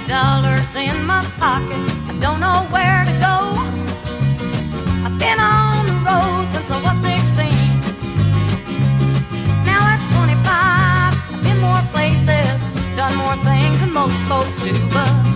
dollars in my pocket, I don't know where to go. I've been on the road since I was 16. Now at 25, I've been more places, done more things than most folks do, but